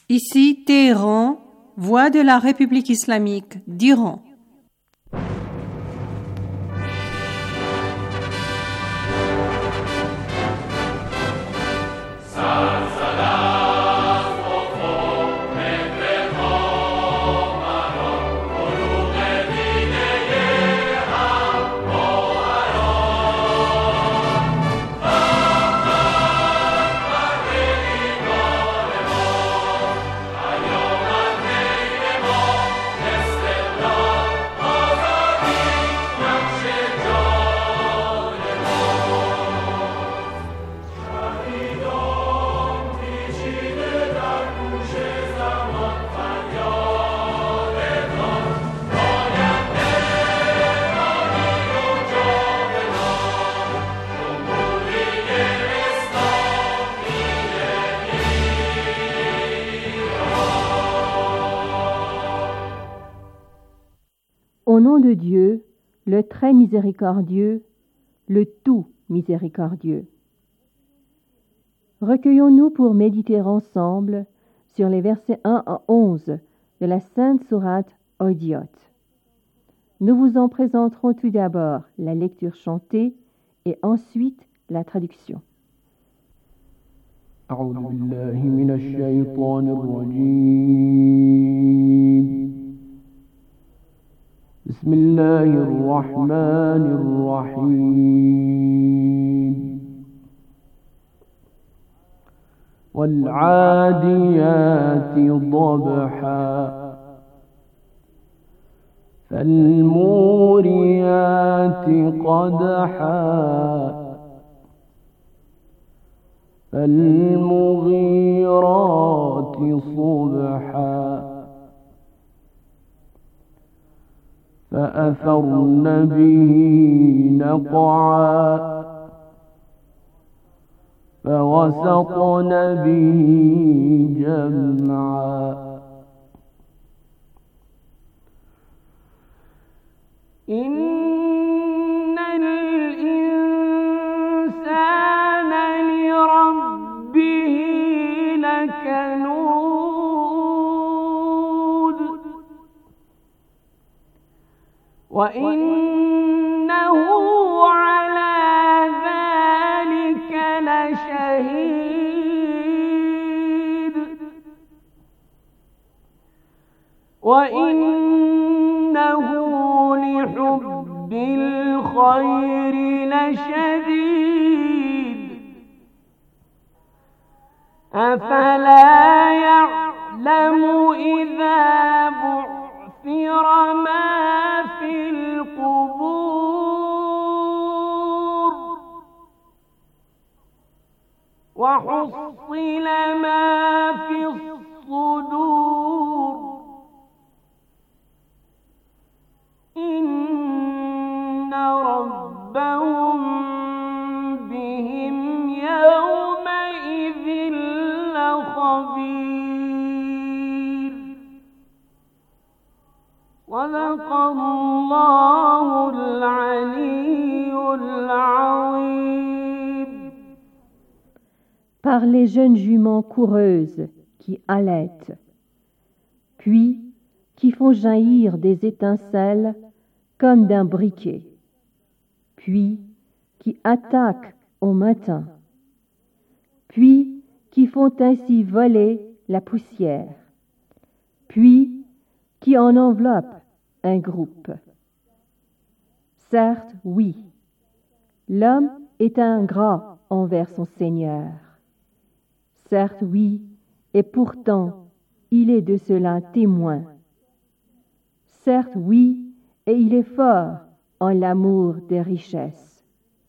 Ici Téhéran, voix de la République islamique d'Iran. Au nom de Dieu, le très miséricordieux, le tout miséricordieux. Recueillons-nous pour méditer ensemble sur les versets 1 à 11 de la Sainte Sourate Hodiyot. Nous vous en présenterons tout d'abord la lecture chantée et ensuite la traduction. أعوذ بالله من الشيطان الرجيم بسم الله الرحمن الرحيم والعاديات ضبحا فالموريات قدحا فالمغيرات صبحا فأثرن به نقعا فوسطن به جمعا إن الإنسان لربه لكنود وإنه على ذلك لشهيد وإنه لحب الخير لشديد أفلا يعلم إذا بعثر ما في القبور وحصل ما في الصدور إن ربهم بهم يومئذ لخبير صدق الله العلي العظيم. Par les jeunes juments coureuses qui allaitent, puis qui font jaillir des étincelles comme d'un briquet, puis qui attaquent au matin, puis qui font ainsi voler la poussière, puis qui en enveloppent un groupe. Certes, oui, l'homme est ingrat envers son Seigneur. Certes, oui, et pourtant, il est de cela témoin. Certes, oui, et il est fort en l'amour des richesses.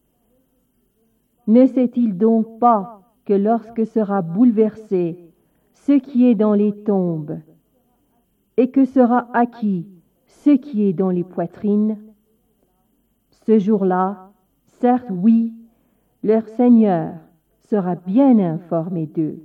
Ne sait-il donc pas que lorsque sera bouleversé ce qui est dans les tombes, et que sera acquis ce qui est dans les poitrines, ce jour-là, certes, oui, leur Seigneur sera bien informé d'eux.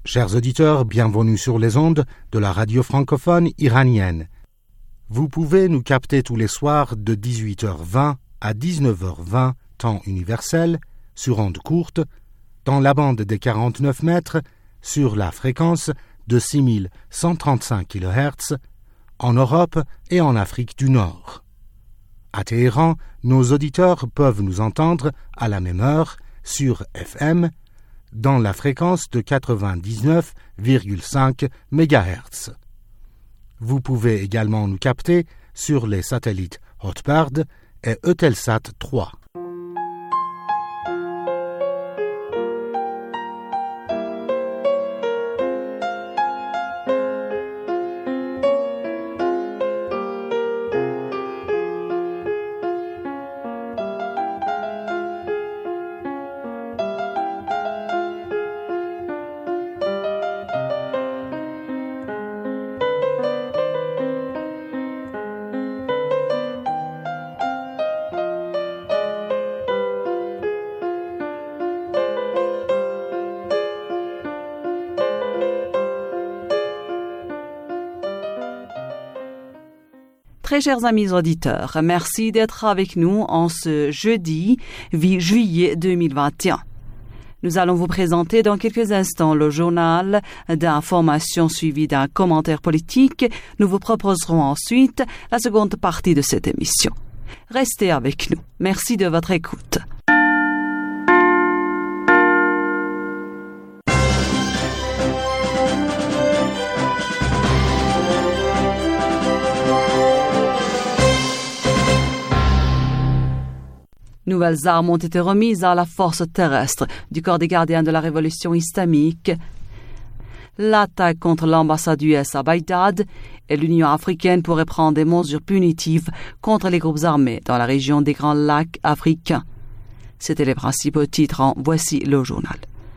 Chers auditeurs, bienvenue sur les ondes de la radio francophone iranienne. Vous pouvez nous capter tous les soirs de 18h20 à 19h20, temps universel, sur ondes courtes, dans la bande des 49 mètres, sur la fréquence de 6135 kHz, en Europe et en Afrique du Nord. À Téhéran, nos auditeurs peuvent nous entendre à la même heure sur FM, dans la fréquence de 99,5 MHz. Vous pouvez également nous capter sur les satellites Hotbird et Eutelsat 3. Très chers amis auditeurs, merci d'être avec nous en ce jeudi 8 juillet 2021. Nous allons vous présenter dans quelques instants le journal d'information suivi d'un commentaire politique. Nous vous proposerons ensuite la seconde partie de cette émission. Restez avec nous. Merci de votre écoute. Nouvelles armes ont été remises à la force terrestre du corps des gardiens de la révolution islamique. L'attaque contre l'ambassade US à Bagdad et l'Union africaine pourrait prendre des mesures punitives contre les groupes armés dans la région des Grands Lacs africains. C'étaient les principaux titres. Voici le journal.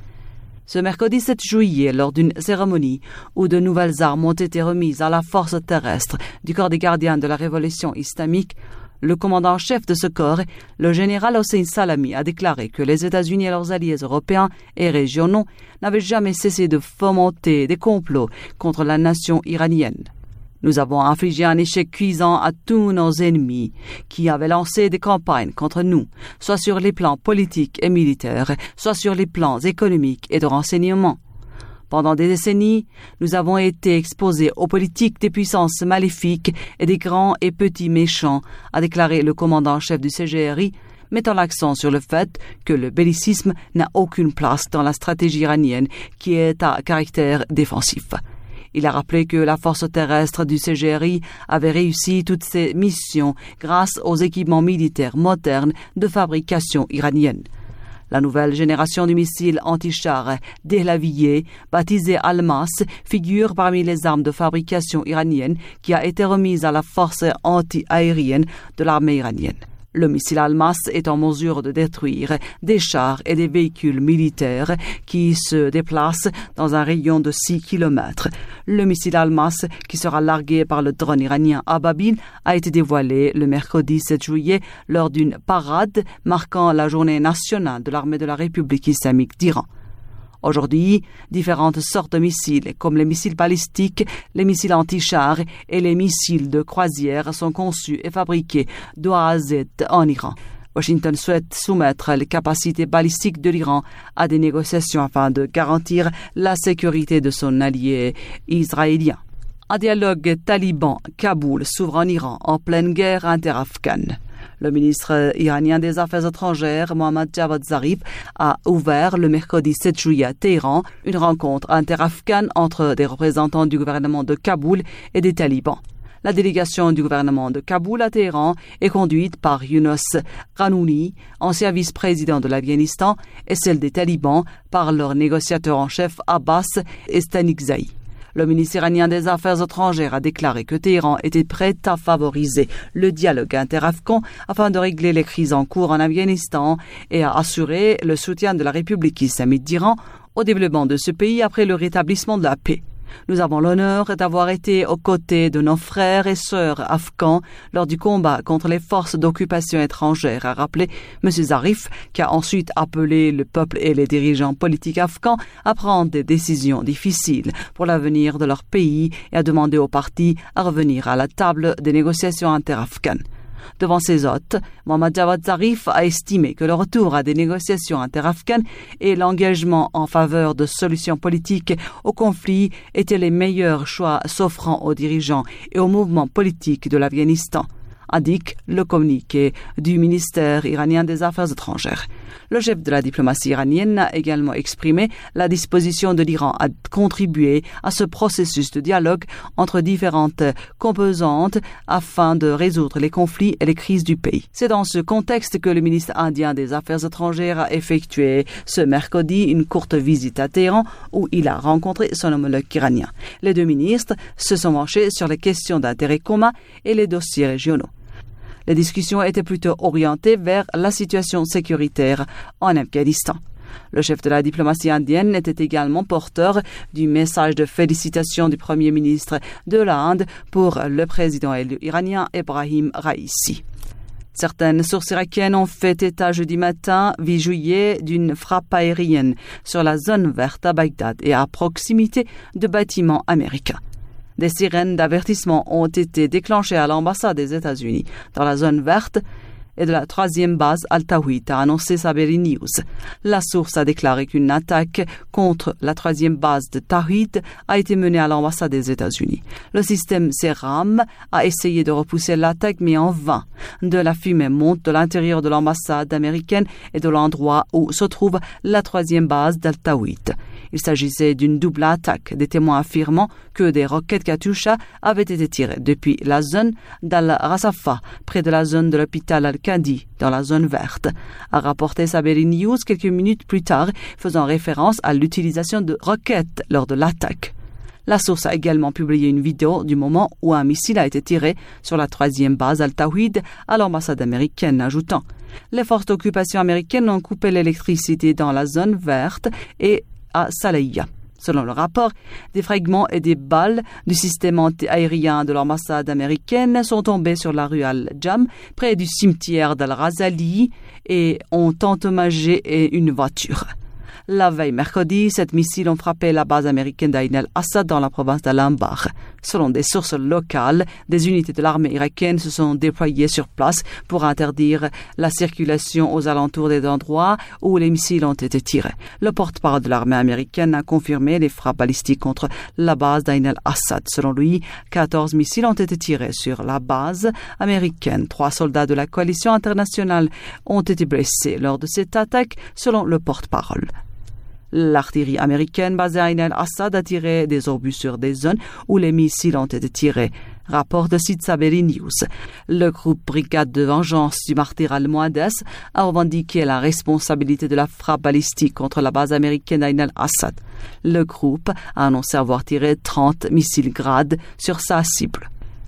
Ce mercredi 7 juillet, lors d'une cérémonie où de nouvelles armes ont été remises à la force terrestre du corps des gardiens de la révolution islamique, le commandant-chef de ce corps, le général Hossein Salami, a déclaré que les États-Unis et leurs alliés européens et régionaux n'avaient jamais cessé de fomenter des complots contre la nation iranienne. Nous avons infligé un échec cuisant à tous nos ennemis qui avaient lancé des campagnes contre nous, soit sur les plans politiques et militaires, soit sur les plans économiques et de renseignement. Pendant des décennies, nous avons été exposés aux politiques des puissances maléfiques et des grands et petits méchants, a déclaré le commandant-chef du CGRI, mettant l'accent sur le fait que le bellicisme n'a aucune place dans la stratégie iranienne qui est à caractère défensif. Il a rappelé que la force terrestre du CGRI avait réussi toutes ses missions grâce aux équipements militaires modernes de fabrication iranienne. La nouvelle génération du missile anti-char Dehlaviye, baptisé Almas, figure parmi les armes de fabrication iranienne qui a été remise à la force anti-aérienne de l'armée iranienne. Le missile Almas est en mesure de détruire des chars et des véhicules militaires qui se déplacent dans un rayon de 6 km. Le missile Almas, qui sera largué par le drone iranien Ababil, a été dévoilé le mercredi 7 juillet lors d'une parade marquant la journée nationale de l'armée de la République islamique d'Iran. Aujourd'hui, différentes sortes de missiles, comme les missiles balistiques, les missiles anti-chars et les missiles de croisière sont conçus et fabriqués de A à Z en Iran. Washington souhaite soumettre les capacités balistiques de l'Iran à des négociations afin de garantir la sécurité de son allié israélien. Un dialogue taliban-Kaboul s'ouvre en Iran en pleine guerre interafghane. Le ministre iranien des Affaires étrangères, Mohammad Javad Zarif, a ouvert le mercredi 7 juillet à Téhéran une rencontre interafghane entre des représentants du gouvernement de Kaboul et des talibans. La délégation du gouvernement de Kaboul à Téhéran est conduite par Yunus Qanouni, ancien vice-président de l'Afghanistan, et celle des talibans par leur négociateur en chef Abbas Estanigzai. Le ministre iranien des Affaires étrangères a déclaré que Téhéran était prêt à favoriser le dialogue interafghan afin de régler les crises en cours en Afghanistan et à assurer le soutien de la République islamique d'Iran au développement de ce pays après le rétablissement de la paix. Nous avons l'honneur d'avoir été aux côtés de nos frères et sœurs afghans lors du combat contre les forces d'occupation étrangères, a rappelé M. Zarif, qui a ensuite appelé le peuple et les dirigeants politiques afghans à prendre des décisions difficiles pour l'avenir de leur pays et a demandé aux partis à revenir à la table des négociations interafghanes. Devant ses hôtes, Mohammad Javad Zarif a estimé que le retour à des négociations interafghanes et l'engagement en faveur de solutions politiques au conflit étaient les meilleurs choix s'offrant aux dirigeants et au mouvement politique de l'Afghanistan, indique le communiqué du ministère iranien des Affaires étrangères. Le chef de la diplomatie iranienne a également exprimé la disposition de l'Iran à contribuer à ce processus de dialogue entre différentes composantes afin de résoudre les conflits et les crises du pays. C'est dans ce contexte que le ministre indien des Affaires étrangères a effectué ce mercredi une courte visite à Téhéran où il a rencontré son homologue iranien. Les deux ministres se sont penchés sur les questions d'intérêt commun et les dossiers régionaux. Les discussions étaient plutôt orientées vers la situation sécuritaire en Afghanistan. Le chef de la diplomatie indienne était également porteur du message de félicitations du Premier ministre de l'Inde pour le président élu iranien Ebrahim Raïssi. Certaines sources irakiennes ont fait état jeudi matin, 8 juillet, d'une frappe aérienne sur la zone verte à Bagdad et à proximité de bâtiments américains. Des sirènes d'avertissement ont été déclenchées à l'ambassade des États-Unis dans la zone verte et de la 3e base Al-Tawhid, a annoncé Saberi News. La source a déclaré qu'une attaque contre la 3e base de Tawhid a été menée à l'ambassade des États-Unis. Le système CERAM a essayé de repousser l'attaque, mais en vain. De la fumée monte de l'intérieur de l'ambassade américaine et de l'endroit où se trouve la 3e base d'Al-Tawhid. Il s'agissait d'une double attaque, des témoins affirmant que des roquettes Katyusha avaient été tirées depuis la zone d'Al-Rasafa, près de la zone de l'hôpital Al-Qadi, dans la zone verte, a rapporté Saberi News quelques minutes plus tard, faisant référence à l'utilisation de roquettes lors de l'attaque. La source a également publié une vidéo du moment où un missile a été tiré sur la 3e base Al-Tawhid à l'ambassade américaine, ajoutant « Les forces d'occupation américaines ont coupé l'électricité dans la zone verte et à Salaya. » Selon le rapport, des fragments et des balles du système anti-aérien de l'ambassade américaine sont tombés sur la rue Al-Jam, près du cimetière d'Al-Razali, et ont endommagé une voiture. La veille mercredi, 7 missiles ont frappé la base américaine d'Ain al-Assad dans la province d'Al-Anbar. Selon des sources locales, des unités de l'armée irakienne se sont déployées sur place pour interdire la circulation aux alentours des endroits où les missiles ont été tirés. Le porte-parole de l'armée américaine a confirmé les frappes balistiques contre la base d'Ain al-Assad. Selon lui, 14 missiles ont été tirés sur la base américaine. 3 soldats de la coalition internationale ont été blessés lors de cette attaque, selon le porte-parole. L'artillerie américaine basée à Ain al-Assad a tiré des obus sur des zones où les missiles ont été tirés, rapporte site Saberi News. Le groupe Brigade de vengeance du martyr al-Muaddas a revendiqué la responsabilité de la frappe balistique contre la base américaine d'Ain al-Assad. Le groupe a annoncé avoir tiré 30 missiles Grad sur sa cible.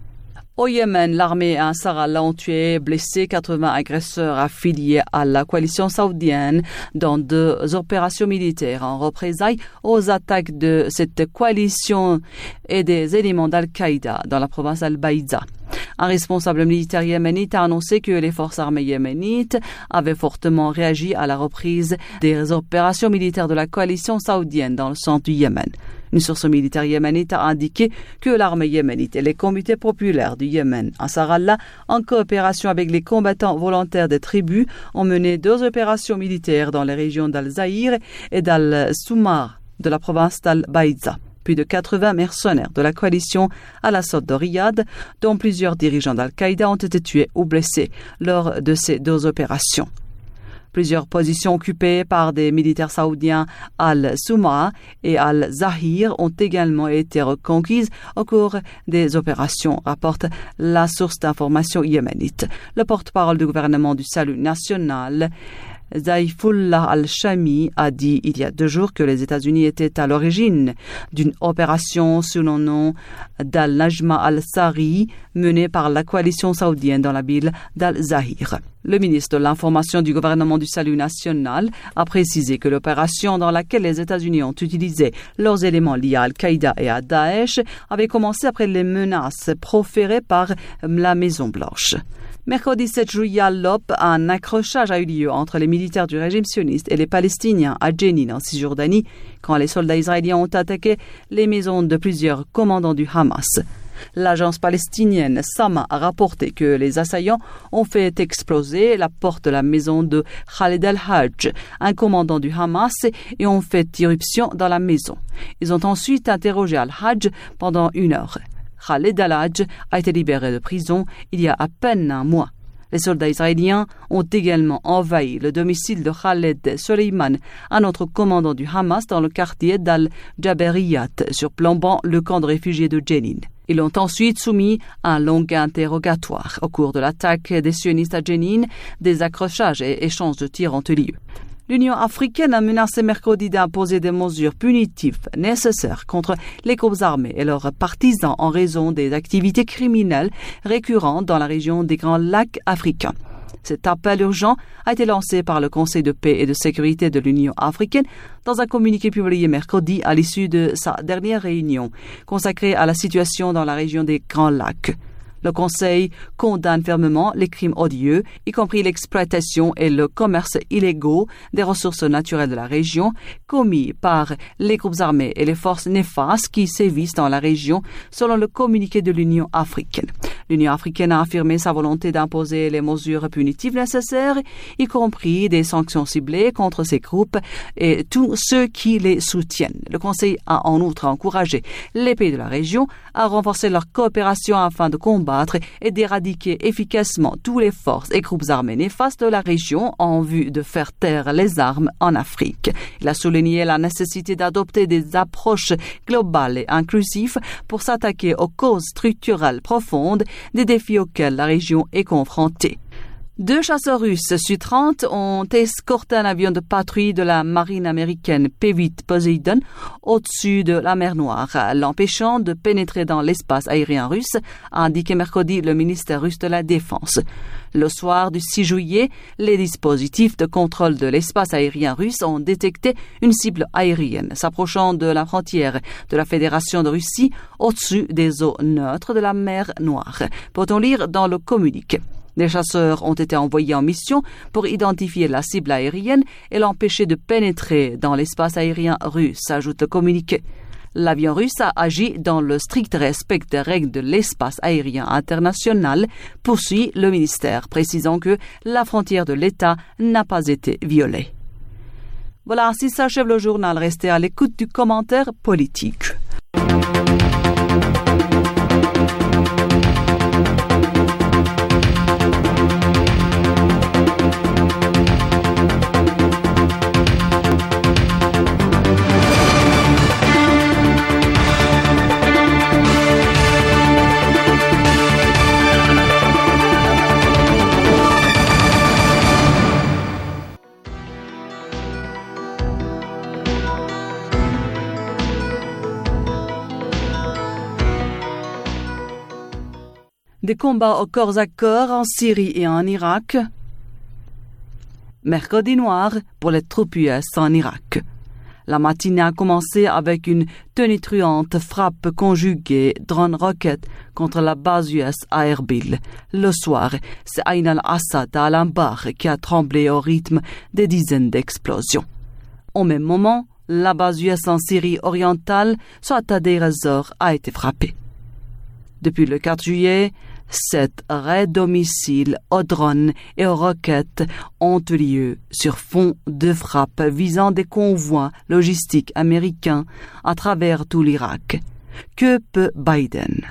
Au Yémen, l'armée Ansar-Allah ont tué et blessé 80 agresseurs affiliés à la coalition saoudienne dans 2 opérations militaires en représailles aux attaques de cette coalition et des éléments d'Al-Qaïda dans la province Al-Baïza. Un responsable militaire yéménite a annoncé que les forces armées yéménites avaient fortement réagi à la reprise des opérations militaires de la coalition saoudienne dans le centre du Yémen. Une source militaire yéménite a indiqué que l'armée yéménite et les comités populaires du Yémen, Ansar-Allah, en coopération avec les combattants volontaires des tribus, ont mené 2 opérations militaires dans les régions d'Al-Zahir et d'Al-Soumar de la province d'Al-Baïza. Plus de 80 mercenaires de la coalition à l'assaut de Riyad, dont plusieurs dirigeants d'Al-Qaïda, ont été tués ou blessés lors de ces 2 opérations. Plusieurs positions occupées par des militaires saoudiens Al-Souma et Al-Zahir ont également été reconquises au cours des opérations, rapporte la source d'information yéménite. Le porte-parole du gouvernement du Salut national Zaïfullah al-Shami a dit il y a 2 jours que les États-Unis étaient à l'origine d'une opération sous le nom d'Al-Najma al-Sari menée par la coalition saoudienne dans la ville d'Al-Zahir. Le ministre de l'Information du gouvernement du Salut national a précisé que l'opération dans laquelle les États-Unis ont utilisé leurs éléments liés à Al-Qaïda et à Daesh avait commencé après les menaces proférées par la Maison-Blanche. Mercredi 7 juillet à Lop, un accrochage a eu lieu entre les militaires du régime sioniste et les Palestiniens à Jenin en Cisjordanie quand les soldats israéliens ont attaqué les maisons de plusieurs commandants du Hamas. L'agence palestinienne Sama a rapporté que les assaillants ont fait exploser la porte de la maison de Khaled al-Hajj, un commandant du Hamas, et ont fait irruption dans la maison. Ils ont ensuite interrogé al-Hajj pendant 1 heure. Khaled al-Hajj a été libéré de prison il y a à peine 1 mois. Les soldats israéliens ont également envahi le domicile de Khaled Soleiman, un autre commandant du Hamas dans le quartier d'Al-Jaberiyat, surplombant le camp de réfugiés de Jenin. Ils l'ont ensuite soumis à un long interrogatoire. Au cours de l'attaque des sionistes à Jenin, des accrochages et échanges de tirs ont eu lieu. L'Union africaine a menacé mercredi d'imposer des mesures punitives nécessaires contre les groupes armés et leurs partisans en raison des activités criminelles récurrentes dans la région des Grands Lacs africains. Cet appel urgent a été lancé par le Conseil de paix et de sécurité de l'Union africaine dans un communiqué publié mercredi à l'issue de sa dernière réunion consacrée à la situation dans la région des Grands Lacs. Le Conseil condamne fermement les crimes odieux, y compris l'exploitation et le commerce illégaux des ressources naturelles de la région, commis par les groupes armés et les forces néfastes qui sévissent dans la région, selon le communiqué de l'Union africaine. L'Union africaine a affirmé sa volonté d'imposer les mesures punitives nécessaires, y compris des sanctions ciblées contre ces groupes et tous ceux qui les soutiennent. Le Conseil a en outre encouragé les pays de la région à renforcer leur coopération afin de combattre et d'éradiquer efficacement tous les forces et groupes armés néfastes de la région en vue de faire taire les armes en Afrique. Il a souligné la nécessité d'adopter des approches globales et inclusives pour s'attaquer aux causes structurelles profondes des défis auxquels la région est confrontée. 2 chasseurs russes Su-30 ont escorté un avion de patrouille de la marine américaine P-8 Poseidon au-dessus de la mer Noire, l'empêchant de pénétrer dans l'espace aérien russe, a indiqué mercredi le ministère russe de la Défense. Le soir du 6 juillet, les dispositifs de contrôle de l'espace aérien russe ont détecté une cible aérienne s'approchant de la frontière de la Fédération de Russie au-dessus des eaux neutres de la mer Noire, peut-on lire dans le communiqué. Des chasseurs ont été envoyés en mission pour identifier la cible aérienne et l'empêcher de pénétrer dans l'espace aérien russe, ajoute le communiqué. L'avion russe a agi dans le strict respect des règles de l'espace aérien international, poursuit le ministère, précisant que la frontière de l'État n'a pas été violée. Voilà, ainsi s'achève le journal. Restez à l'écoute du commentaire politique. Des combats au corps à corps en Syrie et en Irak. Mercredi noir pour les troupes US en Irak. La matinée a commencé avec une tonitruante frappe conjuguée drone-rocket contre la base US à Erbil. Le soir, c'est Ain al-Assad à Al-Anbar qui a tremblé au rythme des dizaines d'explosions. Au même moment, la base US en Syrie orientale, soit à Deir ez-Zor, a été frappée. Depuis le 4 juillet, 7 raids domiciles aux drones et aux roquettes ont eu lieu sur fond de frappes visant des convois logistiques américains à travers tout l'Irak. Que peut Biden?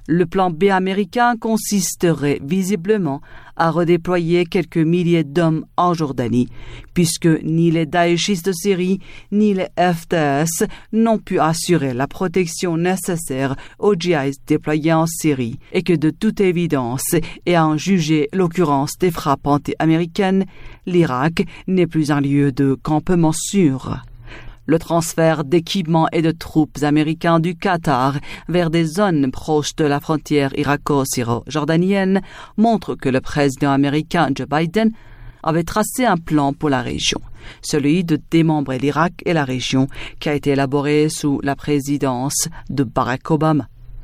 Le plan B américain consisterait visiblement à redéployer quelques milliers d'hommes en Jordanie, puisque ni les Daeshistes de Syrie ni les FDS n'ont pu assurer la protection nécessaire aux djihadistes déployés en Syrie, et que de toute évidence, et à en juger l'occurrence des frappes anti-américaines, l'Irak n'est plus un lieu de campement sûr. Le transfert d'équipements et de troupes américains du Qatar vers des zones proches de la frontière irako-syro-jordanienne montre que le président américain Joe Biden avait tracé un plan pour la région, celui de démembrer l'Irak et la région qui a été élaboré sous la présidence de Barack Obama.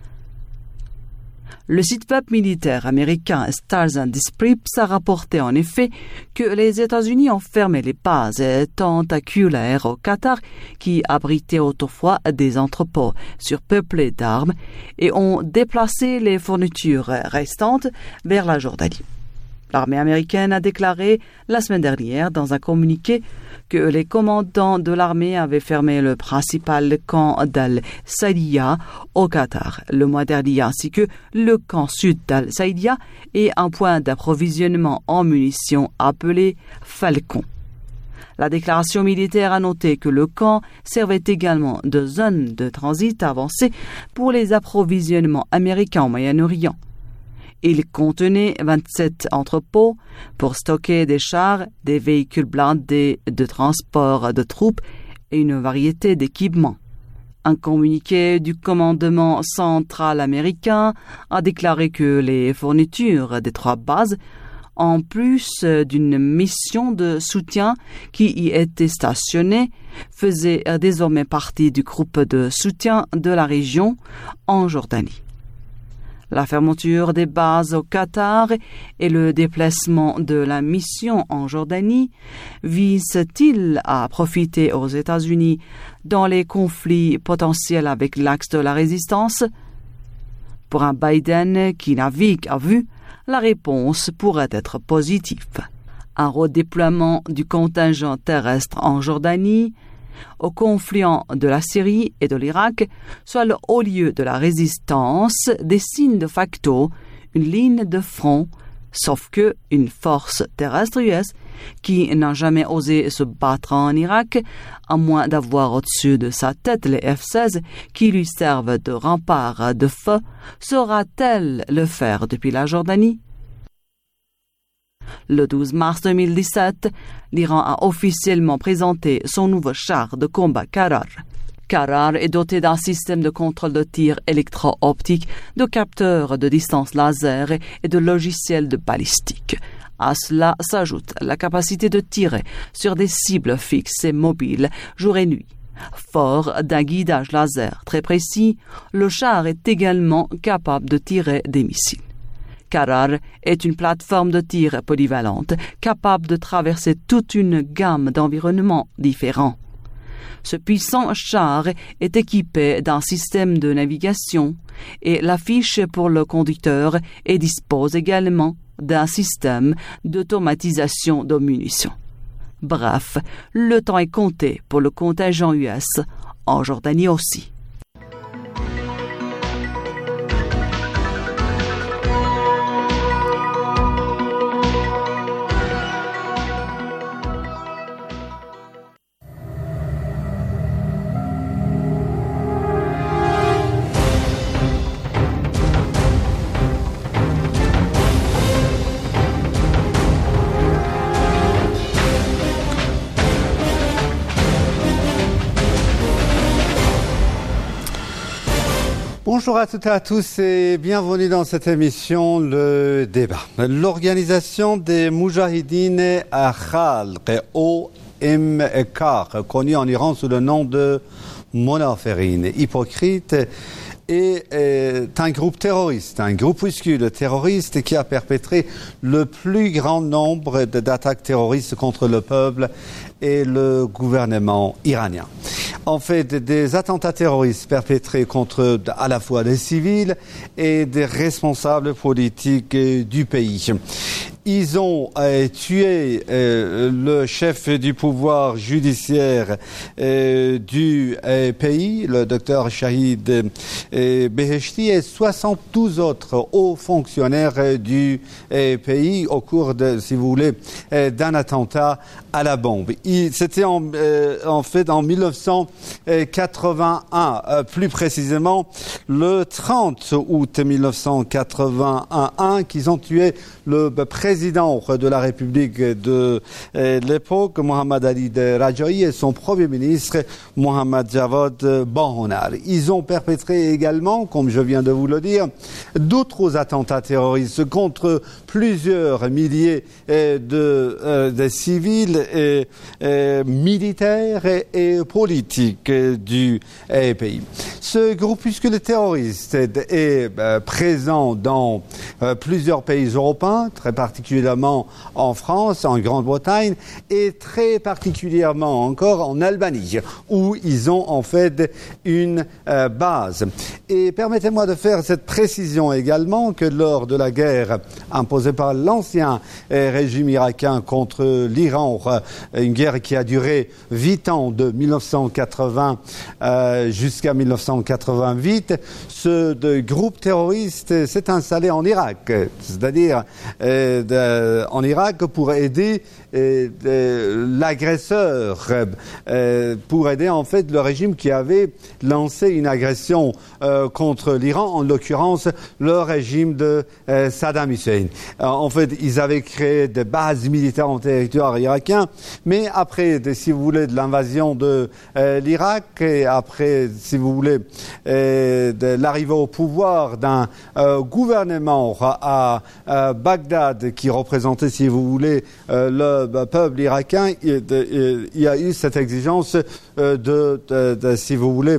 Le site web militaire américain Stars and Stripes a rapporté en effet que les États-Unis ont fermé les bases tentaculaires au Qatar qui abritaient autrefois des entrepôts surpeuplés d'armes et ont déplacé les fournitures restantes vers la Jordanie. L'armée américaine a déclaré la semaine dernière dans un communiqué que les commandants de l'armée avaient fermé le principal camp d'Al-Saïdia au Qatar le mois dernier, ainsi que le camp sud d'Al-Saïdia et un point d'approvisionnement en munitions appelé Falcon. La déclaration militaire a noté que le camp servait également de zone de transit avancée pour les approvisionnements américains au Moyen-Orient. Il contenait 27 entrepôts pour stocker des chars, des véhicules blindés de transport de troupes et une variété d'équipements. Un communiqué du commandement central américain a déclaré que les fournitures des 3 bases, en plus d'une mission de soutien qui y était stationnée, faisaient désormais partie du groupe de soutien de la région en Jordanie. La fermeture des bases au Qatar et le déplacement de la mission en Jordanie visent-ils à profiter aux États-Unis dans les conflits potentiels avec l'axe de la résistance? Pour un Biden qui navigue à vue, la réponse pourrait être positive. Un redéploiement du contingent terrestre en Jordanie au conflit de la Syrie et de l'Irak, soit le haut lieu de la résistance, dessine de facto une ligne de front, sauf que une force terrestre US qui n'a jamais osé se battre en Irak, à moins d'avoir au-dessus de sa tête les F-16 qui lui servent de rempart de feu, saura-t-elle le faire depuis la Jordanie? Le 12 mars 2017, l'Iran a officiellement présenté son nouveau char de combat Karar. Karar est doté d'un système de contrôle de tir électro-optique, de capteurs de distance laser et de logiciels de balistique. À cela s'ajoute la capacité de tirer sur des cibles fixes et mobiles jour et nuit. Fort d'un guidage laser très précis, le char est également capable de tirer des missiles. Karar est une plateforme de tir polyvalente capable de traverser toute une gamme d'environnements différents. Ce puissant char est équipé d'un système de navigation et l'affiche pour le conducteur et dispose également d'un système d'automatisation de munitions. Bref, le temps est compté pour le contingent US, en Jordanie aussi. Bonjour à toutes et à tous et bienvenue dans cette émission Le Débat. L'organisation des Moujahidines à Khalq, OMK, connue en Iran sous le nom de Monaferine, hypocrite, est un groupe terroriste, un groupuscule terroriste qui a perpétré le plus grand nombre d'attaques terroristes contre le peuple et le gouvernement iranien. En fait, des attentats terroristes perpétrés contre à la fois des civils et des responsables politiques du pays. Ils ont tué le chef du pouvoir judiciaire du pays, le docteur Shahid Beheshti, et 72 autres hauts fonctionnaires du pays au cours de, si vous voulez, d'un attentat à la bombe. C'était en fait en 1981, plus précisément le 30 août 1981, qu'ils ont tué le président de la République de l'époque, Mohamed Ali Rajaï, et son premier ministre, Mohamed Javad Bahonar. Ils ont perpétré également, comme je viens de vous le dire, d'autres attentats terroristes contre plusieurs milliers de civils et militaires et politiques du pays. Ce groupuscule terroriste est présent dans plusieurs pays européens, très particulièrement en France, en Grande-Bretagne, et très particulièrement encore en Albanie, où ils ont en fait une base. Et permettez-moi de faire cette précision également que lors de la guerre imposée par l'ancien régime irakien contre l'Iran, une guerre qui a duré 8 ans, de 1980 jusqu'à 1988, ce groupe terroriste s'est installé en Irak, c'est-à-dire en Irak pour aider l'agresseur, pour aider en fait le régime qui avait lancé une agression contre l'Iran, en l'occurrence le régime de Saddam Hussein. En fait, ils avaient créé des bases militaires en territoire irakien, mais après, si vous voulez, de l'invasion de l'Irak, et après, si vous voulez, de l'arrivée au pouvoir d'un gouvernement à Bagdad qui représentait, si vous voulez, le peuple irakien, il y a eu cette exigence si vous voulez,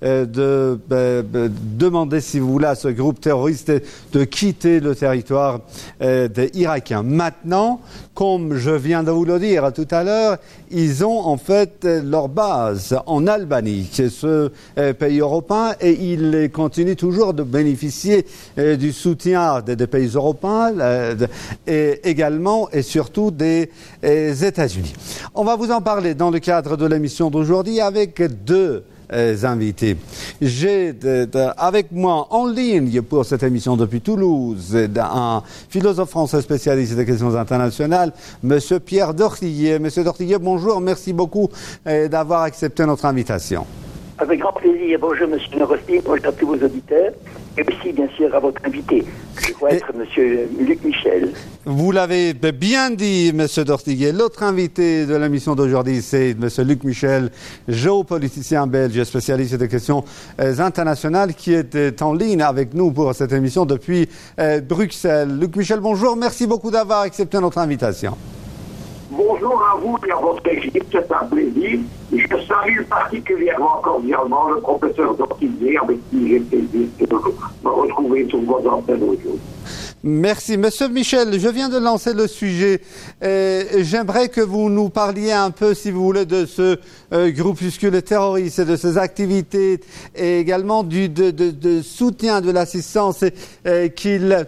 de demander, si vous voulez, à ce groupe terroriste de quitter le territoire irakien. Maintenant, comme je viens de vous le dire tout à l'heure, ils ont en fait leur base en Albanie, qui est ce pays européen, et ils continuent toujours de bénéficier du soutien des pays européens et également et surtout des États-Unis. On va vous en parler dans le cadre de l'émission d'aujourd'hui avec deux invités. J'ai avec moi en ligne pour cette émission depuis Toulouse un philosophe français spécialiste des questions internationales, Monsieur Pierre Dortillier. Monsieur Dortillier, bonjour, merci beaucoup d'avoir accepté notre invitation. Avec grand plaisir. Bonjour Monsieur Norosty, bonjour à tous vos auditeurs, et aussi bien sûr à votre invité, qui doit être Monsieur Luc Michel. Vous l'avez bien dit, Monsieur Dortillier. L'autre invité de l'émission d'aujourd'hui, c'est Monsieur Luc Michel, géopoliticien belge, spécialiste des questions internationales, qui est en ligne avec nous pour cette émission depuis Bruxelles. Luc Michel, bonjour, merci beaucoup d'avoir accepté notre invitation. Bonjour à vous et à votre équipe, c'est un plaisir. Je salue particulièrement cordialement le professeur Dortillier, avec qui j'ai plaisir de me retrouver sur vos antennes aujourd'hui. Merci. Monsieur Michel, je viens de lancer le sujet. J'aimerais que vous nous parliez un peu, si vous voulez, de ce groupuscule terroriste, de ses activités et également de soutien, de l'assistance qu'il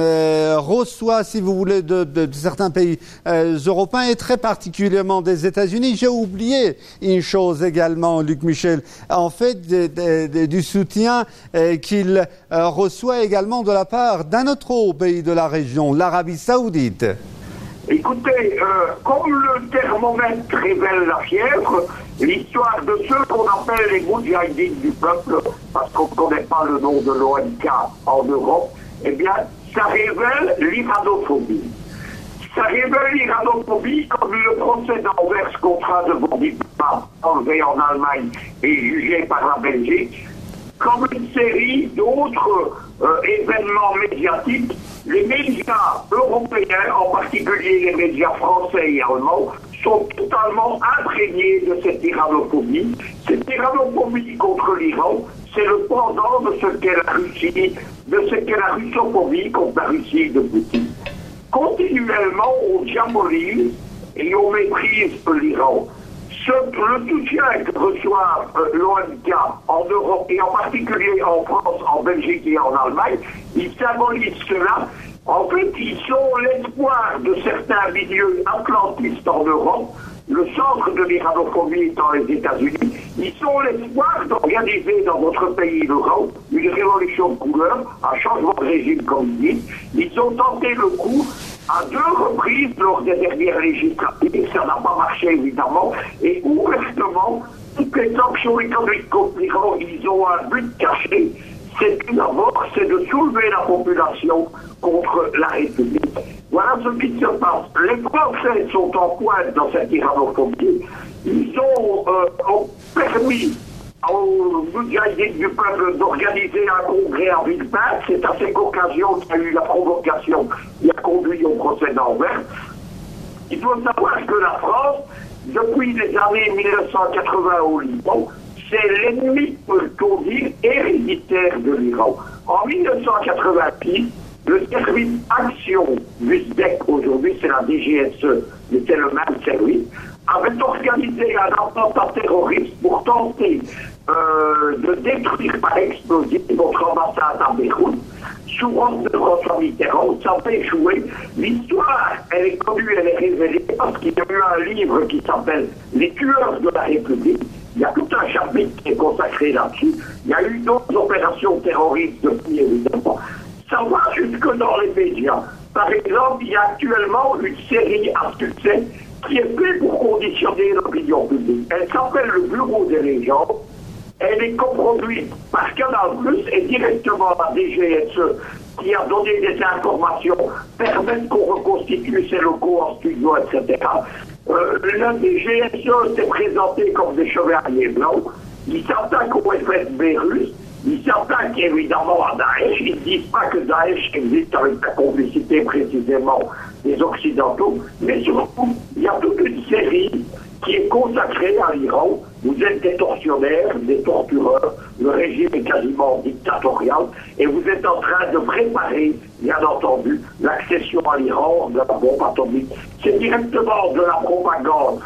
reçoit, si vous voulez, de certains pays européens et très particulièrement des États-Unis. J'ai oublié une chose également, Luc Michel, en fait, du soutien qu'il reçoit également de la part d'un autre pays de la région, l'Arabie Saoudite. Écoutez, comme le thermomètre révèle la fièvre, l'histoire de ceux qu'on appelle les moudjahidines du peuple, parce qu'on ne connaît pas le nom de l'ONK en Europe, eh bien, ça révèle l'iranophobie. Ça révèle l'iranophobie comme le procès d'Anvers contre un de vos diplomates enlevé en Allemagne et jugé par la Belgique, comme une série d'autres événements médiatiques. Les médias européens, en particulier les médias français et allemands, sont totalement imprégnés de cette iranophobie. Cette iranophobie contre l'Iran, c'est le pendant de ce qu'est la Russie, de ce qu'est la russophobie contre la Russie de Poutine. Continuellement, on diabolise et on méprise l'Iran. Le soutien que reçoit l'ONK en Europe et en particulier en France, en Belgique et en Allemagne, il symbolise cela En fait, ils sont l'espoir de certains milieux atlantistes en Europe, le centre de l'iranophobie étant les États-Unis. Ils sont l'espoir d'organiser dans votre pays, l'Europe, une révolution de couleur, un changement de régime communiste. Ils ont tenté le coup à 2 reprises lors des dernières législatives. Ça n'a pas marché, évidemment. Et ouvertement, toutes les sanctions économiques contre l'Iran, ils ont un but caché. C'est d'abord, c'est de soulever la population contre la République. Voilà ce qui se passe. Les Français sont en pointe dans cette iranophobie. Ils ont permis aux Moudjahidines du peuple d'organiser un congrès à Villepinte. C'est à cette occasion qu'il y a eu la provocation qui a conduit au procès d'Anvers. Il faut savoir que la France, depuis les années 1980 au Liban, c'est l'ennemi, peut-on dire, héréditaire de l'Iran. En 1986, le service Action du SDEC, aujourd'hui c'est la DGSE, mais c'est le même service, avait organisé un attentat terroriste pour tenter de détruire par explosif notre ambassade à Beyrouth, sous ordre de François Mitterrand. Ça a échoué. L'histoire, elle est connue, elle est révélée, parce qu'il y a eu un livre qui s'appelle « Les tueurs de la République ». Il y a tout un chapitre qui est consacré là-dessus. Il y a eu d'autres opérations terroristes depuis, évidemment. Ça va jusque dans les médias. Par exemple, il y a actuellement une série à succès qui est faite pour conditionner l'opinion publique. Elle s'appelle Le Bureau des légendes. Elle est coproduite par Canal+, et directement la DGSE, qui a donné des informations, permettent qu'on reconstitue ses locaux en studio, etc. La DGSE s'est présenté comme des chevaliers blancs. Ils s'attaquent au FSB russe. Ils s'attaquent évidemment à Daesh. Ils ne disent pas que Daesh existe avec la complicité précisément des Occidentaux. Mais surtout, il y a toute une série qui est consacrée à l'Iran. Vous êtes des tortionnaires, des tortureurs, le régime est quasiment dictatorial, et vous êtes en train de préparer, bien entendu, l'accession à l'Iran de la bombe atomique. C'est directement de la propagande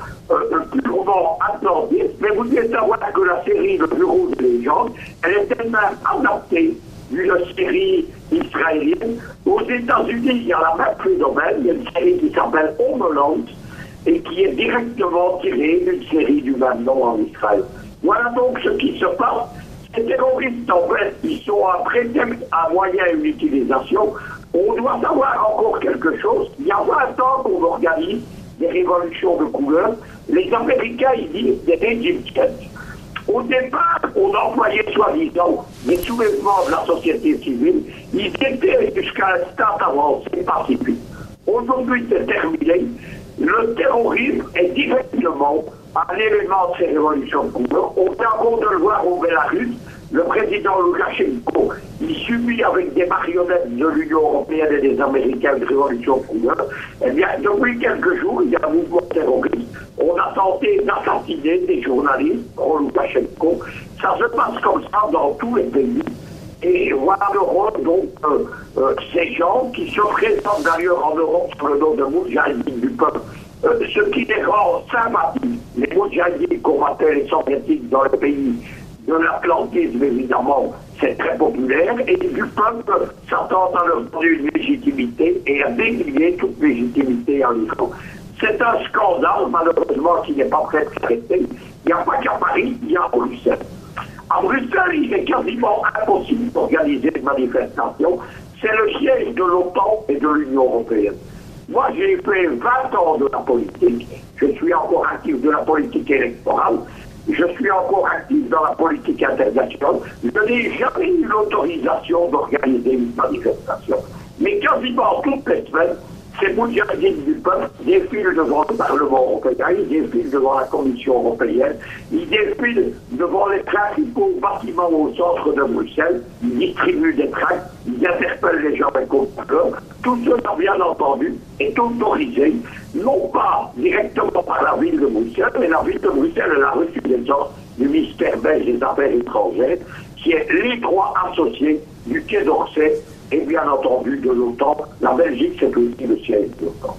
purement atlantiste, mais vous devez savoir que la série Le Bureau des légendes, elle est elle-même adaptée d'une série israélienne. Aux États-Unis, il y a la même phénomène, il y a une série qui s'appelle Homeland, et qui est directement tirée d'une série du même nom en Israël. Voilà donc ce qui se passe. Ces terroristes, en fait, ils sont un prétexte, un moyen et une utilisation. On doit savoir encore quelque chose. Il y a 20 ans qu'on organise des révolutions de couleur. Les Américains, ils disent des régime change. Au départ, on employait soi-disant des soulèvements de la société civile. Ils étaient jusqu'à un stade avancé pacifique. Aujourd'hui, c'est terminé. Le terrorisme est directement un élément de ces révolutions de couleur. On vient encore de le voir au Bélarus. Le président Loukachenko, il subit avec des marionnettes de l'Union européenne et des Américains une révolution de couleur. Eh bien, depuis quelques jours, il y a un mouvement terroriste. On a tenté d'assassiner des journalistes pour Loukachenko. Ça se passe comme ça dans tous les pays. Et voilà le rôle, donc, ces gens qui se présentent d'ailleurs en Europe sous le nom de Moudjahidines du peuple, ce qui les rend sympathiques. Les Moudjahidines combattaient les soviétiques dans le pays de l'atlantisme, évidemment, c'est très populaire, et du peuple s'attend à leur donner une légitimité et à dénier toute légitimité en Iran. C'est un scandale, malheureusement, qui n'est pas prêt de s'arrêter. Il n'y a pas qu'à Paris, il y a à Bruxelles. À Bruxelles, il est quasiment impossible d'organiser une manifestation. C'est le siège de l'OTAN et de l'Union européenne. Moi, j'ai fait 20 ans de la politique. Je suis encore actif de la politique électorale. Je suis encore actif dans la politique internationale. Je n'ai jamais eu l'autorisation d'organiser une manifestation. Mais quasiment toutes les semaines, ces Moudjahidines du peuple défilent devant le Parlement européen, ils défilent devant la Commission européenne, ils défilent devant les principaux bâtiments au centre de Bruxelles, ils distribuent des tracts, ils interpellent les gens avec compagnon. Tout cela, bien entendu, est autorisé, non pas directement par la ville de Bruxelles, mais la ville de Bruxelles, elle a reçu des ordres du ministère belge des Affaires étrangères, qui est l'étroit associé du Quai d'Orsay, et bien entendu de l'OTAN. La Belgique, c'est aussi le siège de l'OTAN.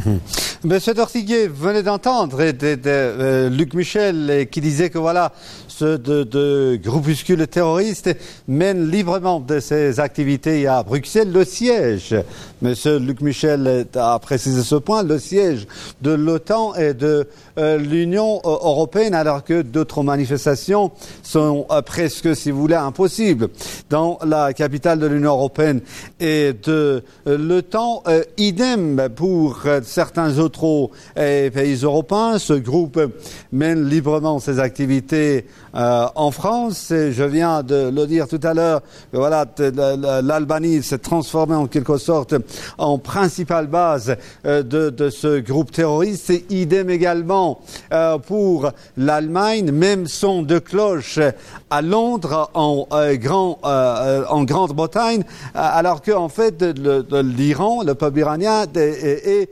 Monsieur Tortiguet, vous venez d'entendre Luc Michel qui disait que voilà, ceux de groupuscules terroristes mènent librement de ces activités à Bruxelles. Le siège, Monsieur Luc Michel a précisé ce point, le siège de l'OTAN et de l'Union européenne, alors que d'autres manifestations sont presque, si vous voulez, impossibles. Dans la capitale de l'Union européenne et de l'OTAN, idem pour certains autres pays européens. Ce groupe mène librement ses activités en France. Et je viens de le dire tout à l'heure, voilà, l'Albanie s'est transformée en quelque sorte en principale base de ce groupe terroriste. Et idem également pour l'Allemagne, même son de cloche à Londres, en Grande-Bretagne, alors que en fait l'Iran, le peuple iranien est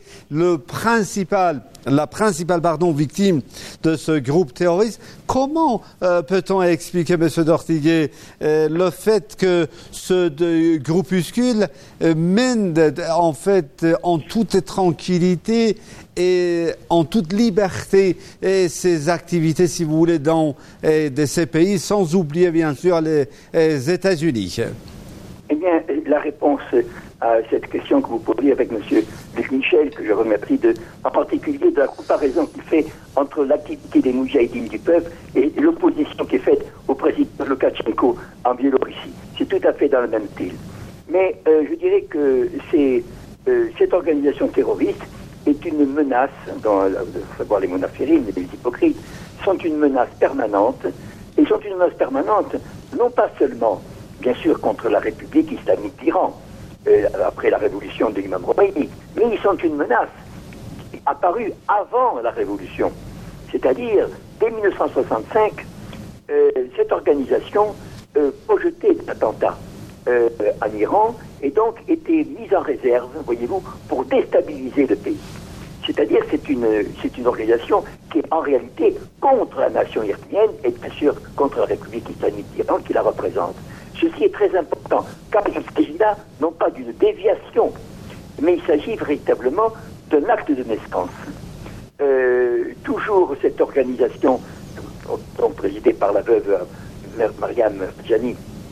la principale victime de ce groupe terroriste. Comment peut-on expliquer, Monsieur Dortiguet, le fait que ce groupuscule mène en fait en toute tranquillité et en toute liberté ses activités, si vous voulez, dans ces pays, sans oublier bien sûr les États-Unis? Eh bien, la réponse à cette question que vous posez avec M. Luc Michel, que je remercie en particulier de la comparaison qu'il fait entre l'activité des Moudjahidines du peuple et l'opposition qui est faite au président Loukachenko en Biélorussie. C'est tout à fait dans le même style. Mais je dirais que cette organisation terroriste est une menace, à savoir les monaférines, les hypocrites, sont une menace permanente, et sont une menace permanente non pas seulement, bien sûr, contre la République islamique d'Iran, après la révolution de l'imam Khomeini, mais ils sont une menace apparue avant la révolution. C'est-à-dire, dès 1965, cette organisation projetait des attentats en Iran et donc était mise en réserve, voyez-vous, pour déstabiliser le pays. C'est-à-dire, c'est une organisation qui est en réalité contre la nation iranienne et bien sûr contre la République islamique d'Iran qui la représente. Ceci est très important, car il s'agit là non pas d'une déviation, mais il s'agit véritablement d'un acte de naissance. Toujours cette organisation, donc présidée par la veuve Mariam Djani,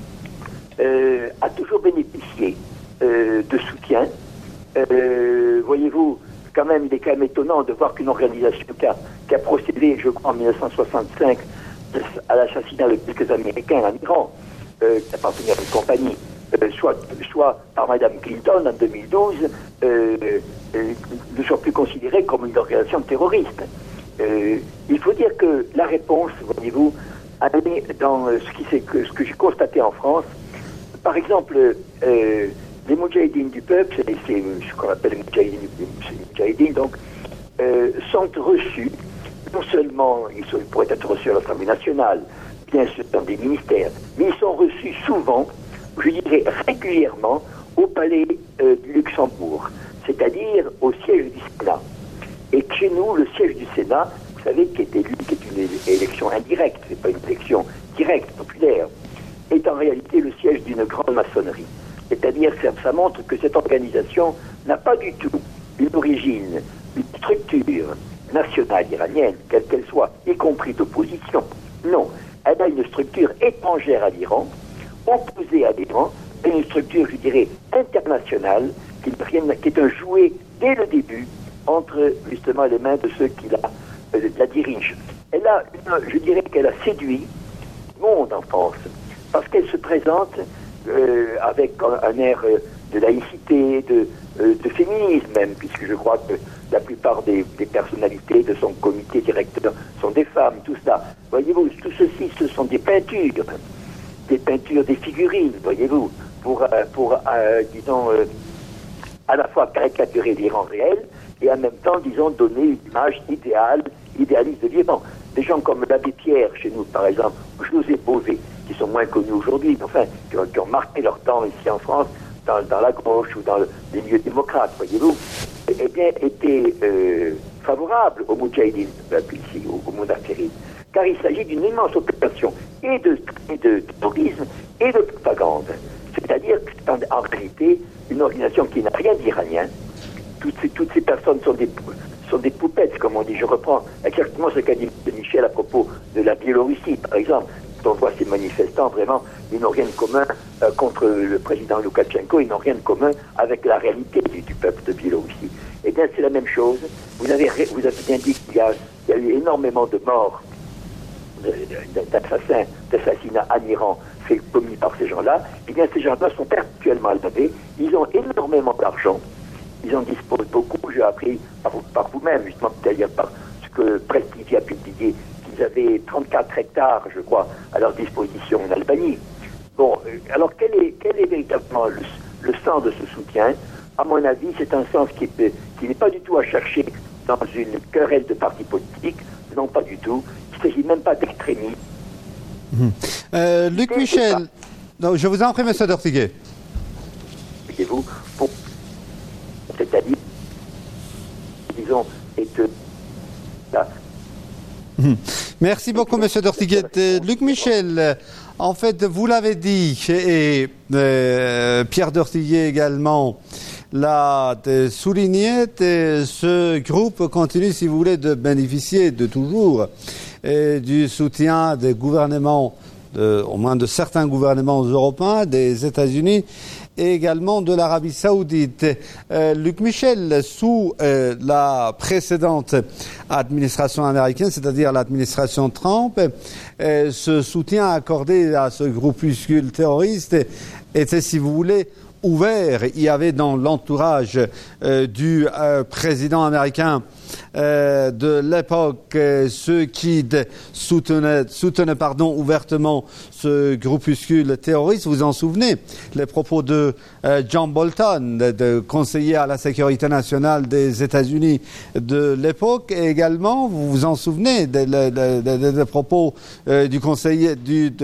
a toujours bénéficié de soutien. Voyez-vous, il est quand même étonnant de voir qu'une organisation qui a procédé, je crois, en 1965 à l'assassinat de quelques Américains en Iran, qui appartenait à une compagnie, soit par Mme Clinton en 2012, ne soit plus considérée comme une organisation terroriste. Il faut dire que la réponse, voyez-vous, allait dans ce que j'ai constaté en France. Par exemple, les Moudjahidines du peuple, c'est ce qu'on appelle les Moudjahidines, donc, sont reçus, non seulement ils pourraient être reçus à l'Assemblée nationale, bien sûr dans des ministères, mais ils sont reçus souvent, je dirais régulièrement, au palais du Luxembourg, c'est-à-dire au siège du Sénat. Et que chez nous, le siège du Sénat, vous savez, qui est une élection indirecte, c'est pas une élection directe, populaire, est en réalité le siège d'une grande maçonnerie. C'est-à-dire que ça montre que cette organisation n'a pas du tout une origine, une structure nationale iranienne, quelle qu'elle soit, y compris d'opposition. Non, elle a une structure étrangère à l'Iran, opposée à l'Iran, et une structure, je dirais, internationale, qui est un jouet dès le début entre justement les mains de ceux qui la dirigent. Je dirais qu'elle a séduit le monde en France, parce qu'elle se présente avec un air de laïcité, de féminisme même, puisque je crois que la plupart des personnalités de son comité directeur sont des femmes, tout ça. Voyez-vous, tout ceci, ce sont des peintures, des figurines, voyez-vous, pour disons, à la fois caricaturer l'Iran réel et en même temps, disons, donner une image idéaliste de l'Iran. Des gens comme l'abbé Pierre, chez nous, par exemple, José Bové, qui sont moins connus aujourd'hui, enfin, qui ont marqué leur temps ici en France, dans la gauche ou dans les milieux démocrates, voyez-vous, eh bien, étaient favorables aux Moudjahidines, ici, aux monaférines, car il s'agit d'une immense opération et de terrorisme et de propagande. C'est-à-dire que c'est en réalité une organisation qui n'a rien d'iranien. Toutes ces personnes sont des poupettes, comme on dit. Je reprends exactement ce qu'a dit Michel à propos de la Biélorussie, par exemple. Quand on voit ces manifestants, vraiment, ils n'ont rien de commun contre le président Loukachenko, ils n'ont rien de commun avec la réalité du peuple de Biélorussie. Eh bien, c'est la même chose. Vous avez bien dit qu'il y a eu énormément de morts, d'assassinats en Iran fait commis par ces gens-là. Eh bien, ces gens-là sont perpétuellement lavés. Ils ont énormément d'argent. Ils en disposent beaucoup. J'ai appris par vous-même, justement, d'ailleurs, par ce que Presse TV a publié, qu'ils avaient 34 hectares, je crois, à leur disposition en Albanie. Bon, alors quel est véritablement le sens de ce soutien? À mon avis, c'est un sens qui n'est pas du tout à chercher dans une querelle de partis politiques. Non, pas du tout. Il ne s'agit même pas d'extrémisme. Luc Michel, non, je vous en prie, M. Dortiguet. Voyez-vous, c'est-à-dire, disons, là. Merci beaucoup, M. Dortiguet. Luc Michel, en fait, vous l'avez dit, et Pierre Dortiguet également l'a souligné, ce groupe continue, si vous voulez, de bénéficier de toujours du soutien des gouvernements, au moins de certains gouvernements européens, des États-Unis et également de l'Arabie Saoudite. Luc Michel, sous la précédente administration américaine, c'est-à-dire l'administration Trump, ce soutien accordé à ce groupuscule terroriste était, si vous voulez, ouvert. Il y avait dans l'entourage du président américain de l'époque ceux qui soutenaient ouvertement ce groupuscule terroriste. Vous en souvenez, les propos de John Bolton, de conseiller à la sécurité nationale des États-Unis de l'époque, et également, vous vous en souvenez des propos du conseiller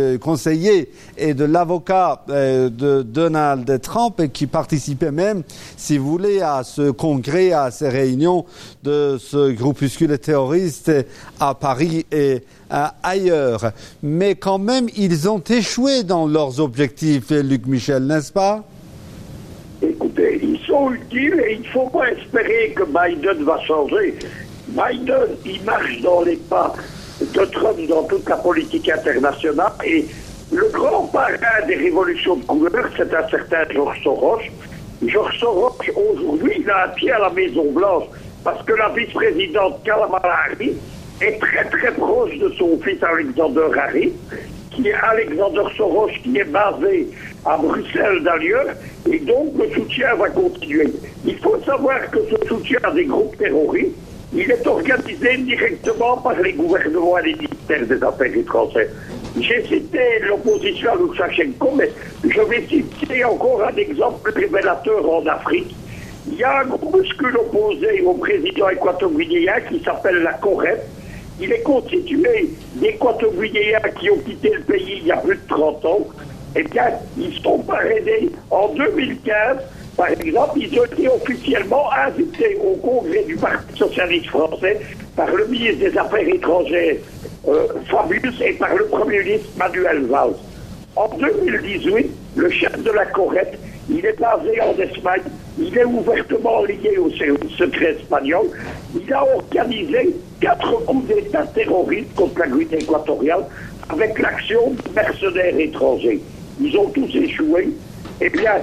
et de l'avocat de Donald Trump, qui participait même, si vous voulez, à ce congrès, à ces réunions de ce groupuscule terroriste à Paris et ailleurs. Mais quand même, ils ont échoué dans leurs objectifs, Luc Michel, n'est-ce pas? Écoutez, ils sont utiles et il ne faut pas espérer que Biden va changer. Biden, il marche dans les pas de Trump dans toute la politique internationale et le grand parrain des révolutions de couleur, c'est un certain George Soros. George Soros, aujourd'hui, il a un pied à la Maison-Blanche parce que la vice-présidente Kamala Harris est très très proche de son fils Alexander Harris, qui est Alexander Soros, qui est basé à Bruxelles d'ailleurs, et donc le soutien va continuer. Il faut savoir que ce soutien à des groupes terroristes, il est organisé directement par les gouvernements et les ministères des Affaires étrangères. J'ai cité l'opposition à Loukachenko, mais je vais citer encore un exemple révélateur en Afrique. Il y a un groupuscule opposé au président équato-guinéen qui s'appelle la COREP. Il est constitué d'Équato-Guinéens qui ont quitté le pays il y a plus de 30 ans. Eh bien, ils sont parrainés en 2015. Par exemple, ils ont été officiellement invités au congrès du Parti socialiste français par le ministre des Affaires étrangères Fabius et par le Premier ministre Manuel Valls. En 2018, le chef de la COREP, il est basé en Espagne, il est ouvertement lié au service secret espagnol, il a organisé 4 coups d'État terroristes contre la Guinée équatoriale avec l'action de mercenaires étrangers. Ils ont tous échoué. Eh bien,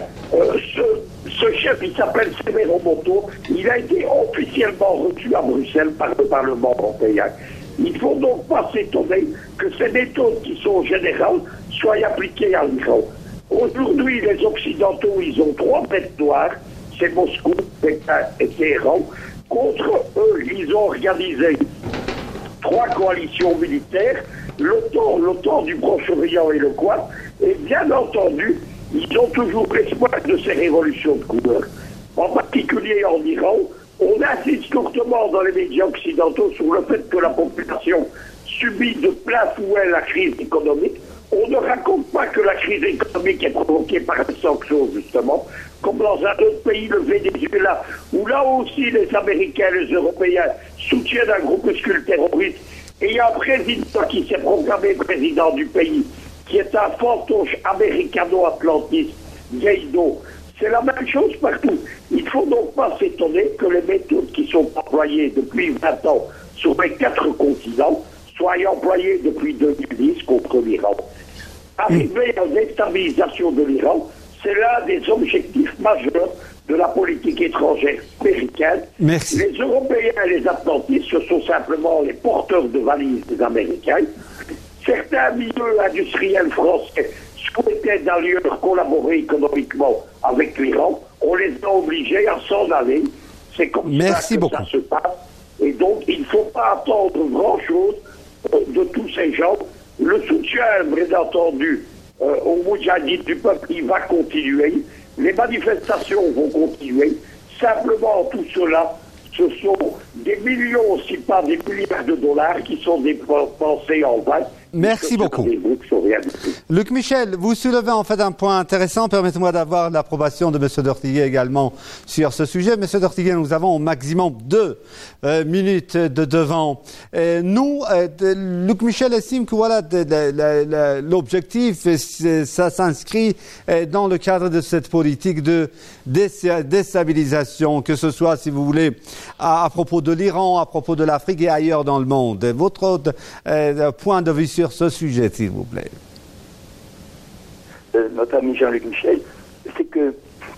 ce chef, il s'appelle Severo Moto, il a été officiellement reçu à Bruxelles par le Parlement européen. Il ne faut donc pas s'étonner que ces méthodes qui sont générales soient appliquées à l'Iran. Aujourd'hui, les Occidentaux, ils ont 3 bêtes noires, c'est Moscou, Pékin et Téhéran. Contre eux, ils ont organisé 3 coalitions militaires, l'OTAN du Proche-Orient et le Quad, et bien entendu, ils ont toujours l'espoir de ces révolutions de couleur. En particulier en Iran, on insiste lourdement dans les médias occidentaux sur le fait que la population subit de plein fouet la crise économique. On ne raconte pas que la crise économique est provoquée par les sanctions, justement, comme dans un autre pays, le Venezuela, où là aussi les Américains et les Européens soutiennent un groupuscule terroriste. Et il y a un président qui s'est proclamé président du pays, qui est un fantoche américano-atlantiste, Guaido. C'est la même chose partout. Il ne faut donc pas s'étonner que les méthodes qui sont employées depuis 20 ans sur les 4 continents soient employées depuis 2010 contre l'Iran. Arriver à la déstabilisation de l'Iran, c'est l'un des objectifs majeurs de la politique étrangère américaine. Merci. Les Européens et les Atlantistes, ce sont simplement les porteurs de valises des Américains. Certains milieux industriels français souhaitaient d'ailleurs collaborer économiquement avec l'Iran. On les a obligés à s'en aller. C'est comme Merci ça que beaucoup. ça se passe. Et donc, il ne faut pas attendre grand-chose de tous ces gens. Le soutien, bien entendu, au Moudjahidine du peuple, il va continuer. Les manifestations vont continuer. Simplement, tout cela, ce sont des millions, si pas des milliards de dollars qui sont dépensés en vain. Merci beaucoup. Luc Michel, vous soulevez en fait un point intéressant. Permettez-moi d'avoir l'approbation de M. Dortiguet également sur ce sujet. M. Dortiguet, nous avons au maximum 2 minutes de devant. Luc Michel estime que voilà, l'objectif, ça s'inscrit dans le cadre de cette politique de déstabilisation, que ce soit, si vous voulez, à propos de l'Iran, à propos de l'Afrique et ailleurs dans le monde. Votre point de vue sur ce sujet, s'il vous plaît. Notre ami Jean-Luc Michel, c'est que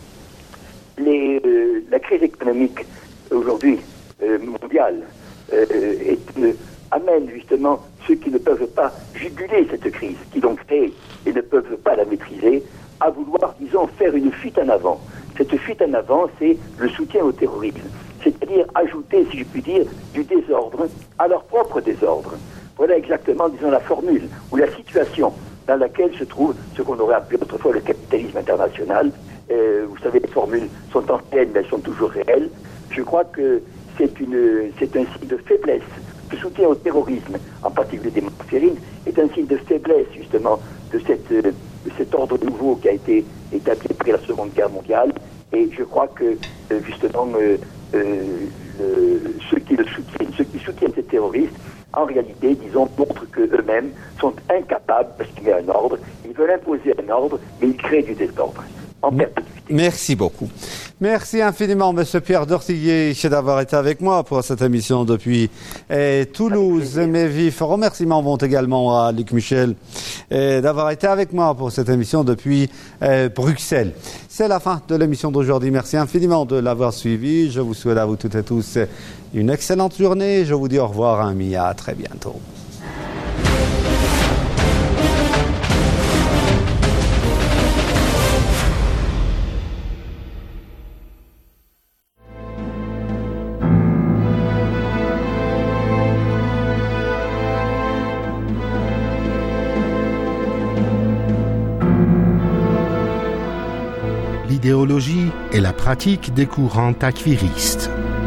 la crise économique aujourd'hui mondiale amène justement ceux qui ne peuvent pas juguler cette crise, qui l'ont créée et ne peuvent pas la maîtriser, à vouloir, disons, faire une fuite en avant. Cette fuite en avant, c'est le soutien au terrorisme. C'est-à-dire ajouter, si je puis dire, du désordre à leur propre désordre. Voilà exactement, disons, la formule ou la situation dans laquelle se trouve ce qu'on aurait appelé autrefois le capitalisme international. Vous savez, les formules sont anciennes, mais elles sont toujours réelles. Je crois que c'est un signe de faiblesse. Le soutien au terrorisme, en particulier des Montférines, est un signe de faiblesse, justement, de cet ordre nouveau qui a été établi après la Seconde Guerre mondiale. Et je crois que, justement, ceux qui soutiennent ces terroristes, en réalité, disons, montrent qu'eux-mêmes sont incapables d'assumer un ordre. Ils veulent imposer un ordre, mais ils créent du désordre en perpétuité. Merci beaucoup. Merci infiniment, M. Pierre Dortiguet, d'avoir été avec moi pour cette émission depuis Toulouse. Mes vifs remerciements vont également à Luc Michel d'avoir été avec moi pour cette émission depuis Bruxelles. C'est la fin de l'émission d'aujourd'hui. Merci infiniment de l'avoir suivi. Je vous souhaite à vous toutes et tous une excellente journée. Je vous dis au revoir, amis. À très bientôt. L'idéologie et la pratique des courants takfiristes.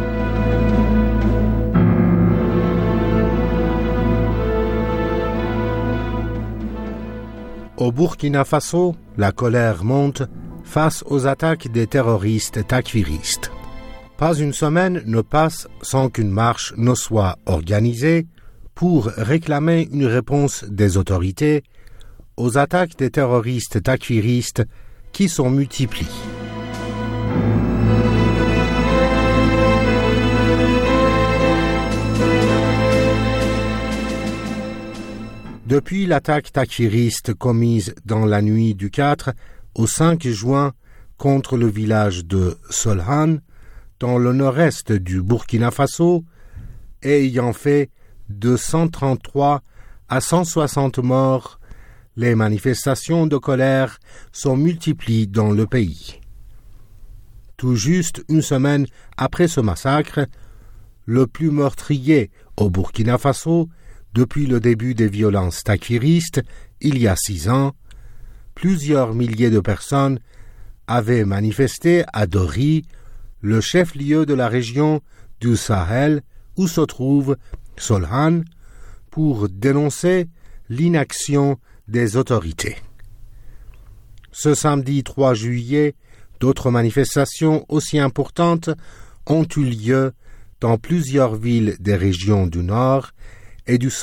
Au Burkina Faso, la colère monte face aux attaques des terroristes takfiristes. Pas une semaine ne passe sans qu'une marche ne soit organisée pour réclamer une réponse des autorités aux attaques des terroristes takfiristes qui sont multipliées. Depuis l'attaque takfiriste commise dans la nuit du 4 au 5 juin contre le village de Solhan, dans le nord-est du Burkina Faso, et ayant fait de 133 à 160 morts, les manifestations de colère sont multipliées dans le pays. Tout juste une semaine après ce massacre, le plus meurtrier au Burkina Faso depuis le début des violences takfiristes, il y a 6 ans, plusieurs milliers de personnes avaient manifesté à Dori, le chef-lieu de la région du Sahel où se trouve Solhan, pour dénoncer l'inaction des autorités. Ce samedi 3 juillet, d'autres manifestations aussi importantes ont eu lieu dans plusieurs villes des régions du Nord et du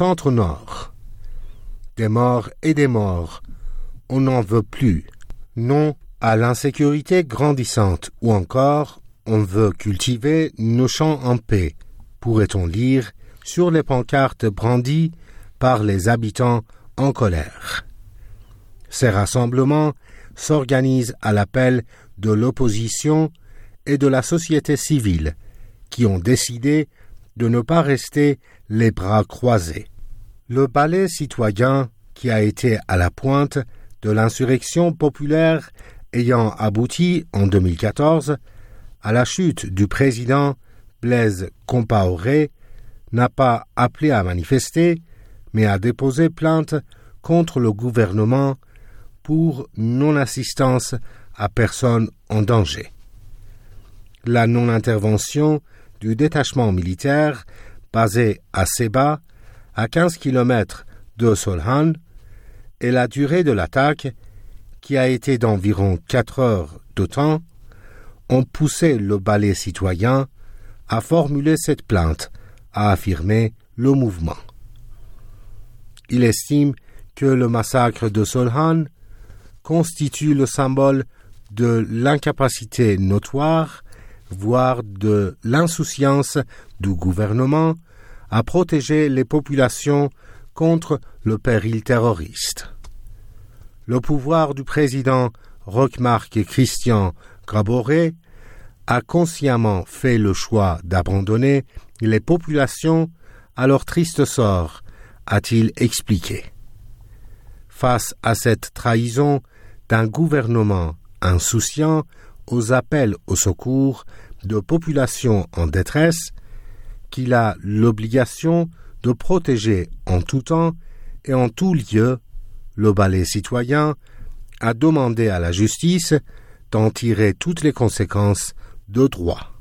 centre-nord. Des morts et des morts, on n'en veut plus. Non à l'insécurité grandissante ou encore on veut cultiver nos champs en paix, pourrait-on lire sur les pancartes brandies par les habitants en colère. Ces rassemblements s'organisent à l'appel de l'opposition et de la société civile qui ont décidé de ne pas rester les bras croisés. Le ballet citoyen qui a été à la pointe de l'insurrection populaire ayant abouti en 2014 à la chute du président Blaise Compaoré n'a pas appelé à manifester, mais a déposé plainte contre le gouvernement pour non-assistance à personne en danger. La non-intervention du détachement militaire basé à Seba, à 15 km de Solhan, et la durée de l'attaque, qui a été d'environ 4 heures de temps, ont poussé le ballet citoyen à formuler cette plainte, a affirmé le mouvement. Il estime que le massacre de Solhan constitue le symbole de l'incapacité notoire, voire de l'insouciance du gouvernement à protéger les populations contre le péril terroriste. Le pouvoir du président Roch-Marc Christian Graboré a consciemment fait le choix d'abandonner les populations à leur triste sort, a-t-il expliqué. Face à cette trahison d'un gouvernement insouciant aux appels au secours de populations en détresse, qu'il a l'obligation de protéger en tout temps et en tout lieu, le ballet citoyen a demandé à la justice d'en tirer toutes les conséquences de droit.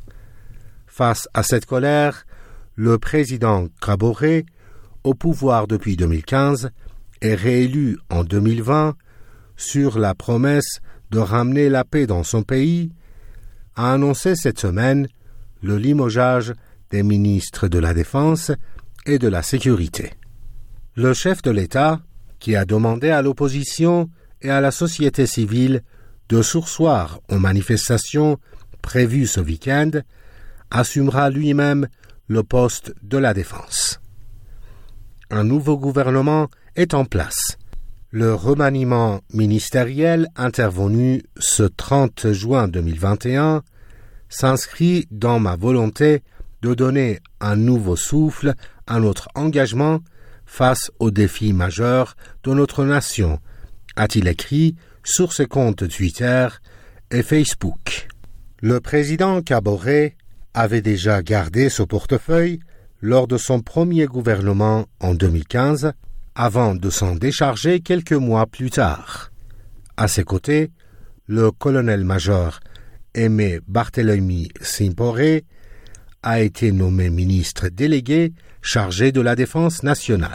Face à cette colère, le président Graboré, au pouvoir depuis 2015 et réélu en 2020 sur la promesse de ramener la paix dans son pays, a annoncé cette semaine le limogeage des ministres de la Défense et de la Sécurité. Le chef de l'État, qui a demandé à l'opposition et à la société civile de surseoir aux manifestations prévues ce week-end, assumera lui-même le poste de la Défense. Un nouveau gouvernement est en place. Le remaniement ministériel intervenu ce 30 juin 2021 s'inscrit dans ma volonté de donner un nouveau souffle à notre engagement face aux défis majeurs de notre nation, a-t-il écrit sur ses comptes Twitter et Facebook. Le président Graboré avait déjà gardé ce portefeuille lors de son premier gouvernement en 2015, avant de s'en décharger quelques mois plus tard. À ses côtés, le colonel-major Aimé Barthélemy Simporé a été nommé ministre délégué chargé de la défense nationale.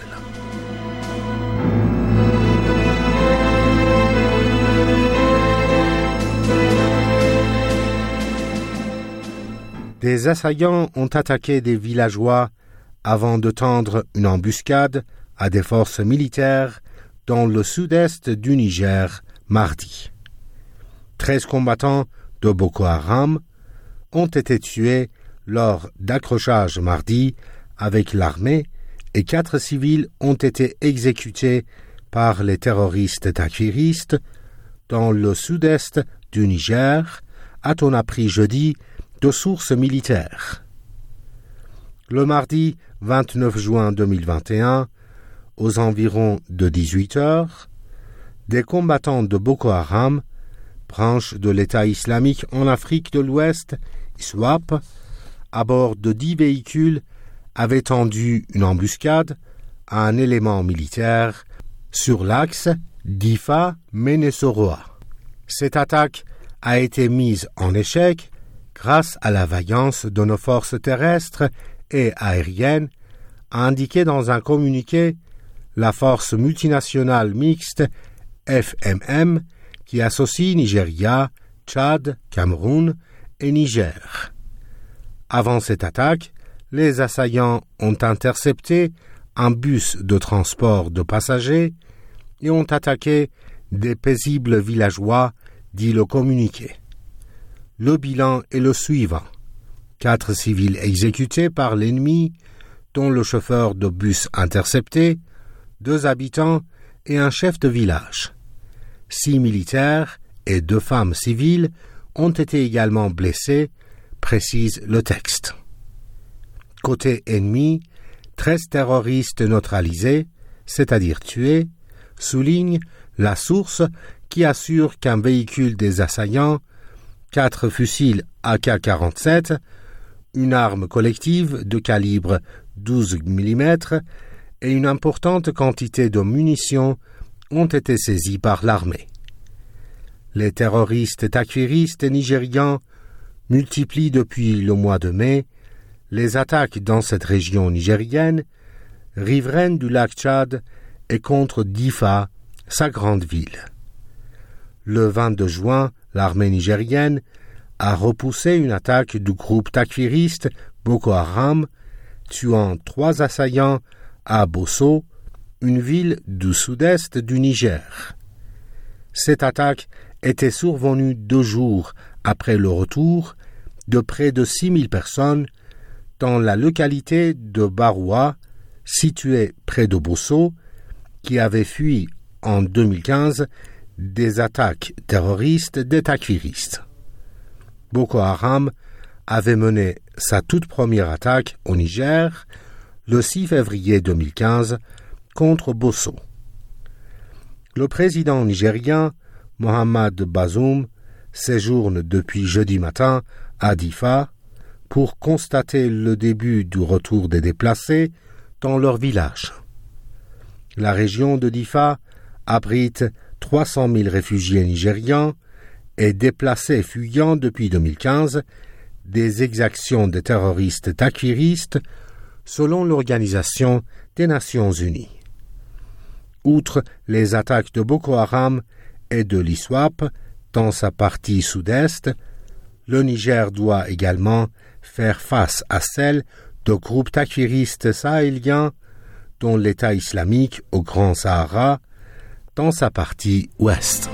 Des assaillants ont attaqué des villageois avant de tendre une embuscade à des forces militaires dans le sud-est du Niger mardi. 13 combattants de Boko Haram ont été tués lors d'accrochages mardi avec l'armée et 4 civils ont été exécutés par les terroristes takfiristes dans le sud-est du Niger, a-t-on appris jeudi de sources militaires. Le mardi 29 juin 2021, aux environs de 18 heures, des combattants de Boko Haram, branche de l'État islamique en Afrique de l'Ouest, ISWAP, à bord de 10 véhicules, avaient tendu une embuscade à un élément militaire sur l'axe Difa-Ménessoroa. Cette attaque a été mise en échec grâce à la vaillance de nos forces terrestres et aériennes, a indiqué dans un communiqué la force multinationale mixte FMM qui associe Nigeria, Tchad, Cameroun et Niger. Avant cette attaque, les assaillants ont intercepté un bus de transport de passagers et ont attaqué des paisibles villageois dit le communiqué. Le bilan est le suivant. 4 civils exécutés par l'ennemi, dont le chauffeur de bus intercepté, 2 habitants et un chef de village. 6 militaires et 2 femmes civiles ont été également blessés, précise le texte. Côté ennemi, 13 terroristes neutralisés, c'est-à-dire tués, souligne la source qui assure qu'un véhicule des assaillants, 4 fusils AK-47, une arme collective de calibre 12 mm et une importante quantité de munitions ont été saisis par l'armée. Les terroristes takfiristes nigérians multiplient depuis le mois de mai les attaques dans cette région nigérienne, riveraine du lac Tchad et contre Difa, sa grande ville. Le 22 juin, l'armée nigérienne a repoussé une attaque du groupe takfiriste Boko Haram, tuant 3 assaillants à Bosso, une ville du sud-est du Niger. Cette attaque était survenue 2 jours après le retour de près de 6000 personnes dans la localité de Baroua, située près de Bosso, qui avait fui en 2015 des attaques terroristes des takfiristes. Boko Haram avait mené sa toute première attaque au Niger le 6 février 2015 contre Bosso. Le président nigérien Mohamed Bazoum séjourne depuis jeudi matin à Difa pour constater le début du retour des déplacés dans leur village. La région de Difa abrite 300 000 réfugiés nigérians et déplacés fuyant depuis 2015 des exactions des terroristes takfiristes selon l'Organisation des Nations Unies. Outre les attaques de Boko Haram et de l'ISWAP dans sa partie sud-est, le Niger doit également faire face à celles de groupes takfiristes sahéliens dont l'État islamique au Grand Sahara dans sa partie ouest.